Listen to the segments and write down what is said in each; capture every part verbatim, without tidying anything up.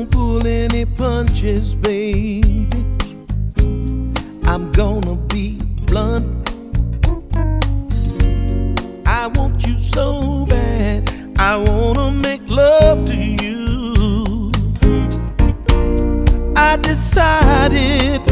pull any punches, baby. I'm gonna be blunt. I want you so bad, I wanna make love to you. I decided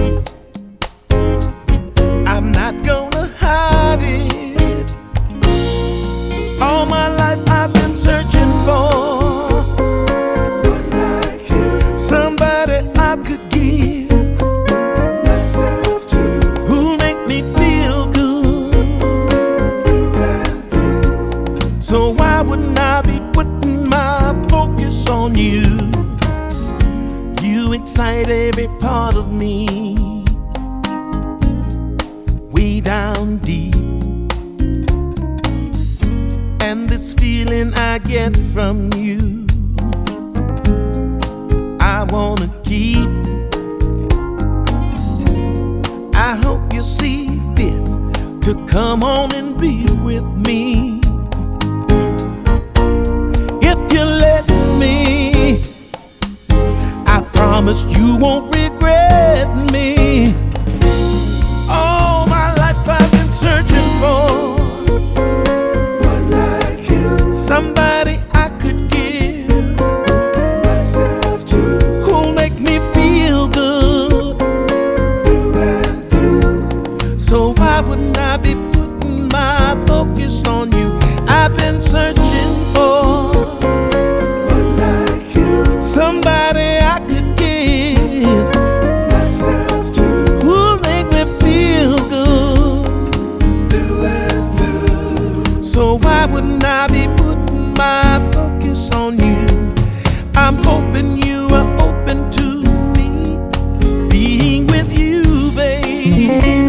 I'm not gonna hide it. All my life I've been searching for one like you, somebody I could give myself to, who make me feel good. So why wouldn't I be putting my focus on you? You excite every part of me, way down deep. And this feeling I get from you, I wanna keep. I hope you see fit to come on and be with me. If you let me, I promise you won't regret me. All my life I've been searching for somebody I could give myself to, who'll make me feel good through and through. So why wouldn't I be putting my focus on you? I've been searching for one like you, somebody I could give myself to, who'll make me feel good through and through. So why wouldn't I be my focus on you? I'm hoping you are open to me being with you, baby.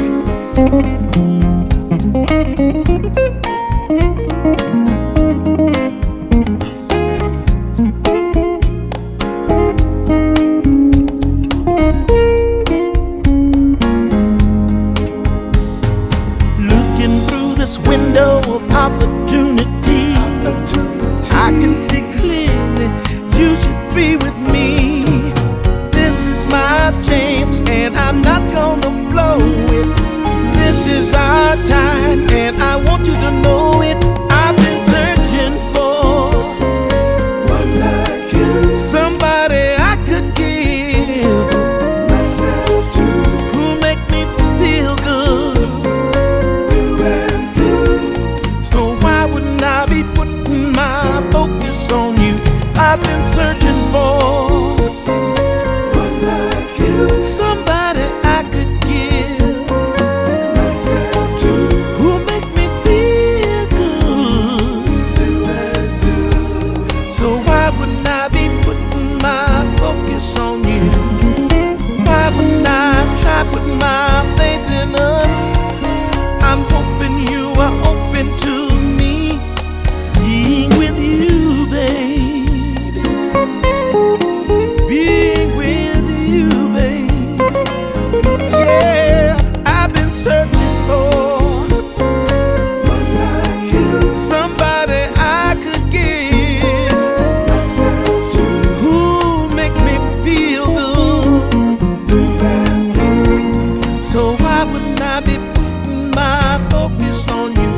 Looking through this window of opportunity, I can see clearly you should be with me. This is my chance and I'm not gonna blow it. This is our time and I want you to know it. I've been searching for one like you, somebody I could give myself to, who make me feel good through and through. So why wouldn't I be putting my focus on you? I've been searching for one like you, somebody I could give myself to, who make me feel good through and through. So why wouldn't I be putting my focus on you? Why wouldn't I try putting my faith in us? I'm hoping you are open to me being with you, baby. Being with you, baby. Yeah, I've been searching for one like you, somebody I could give myself to, who make me feel good through and through. So why wouldn't I be putting my focus on you?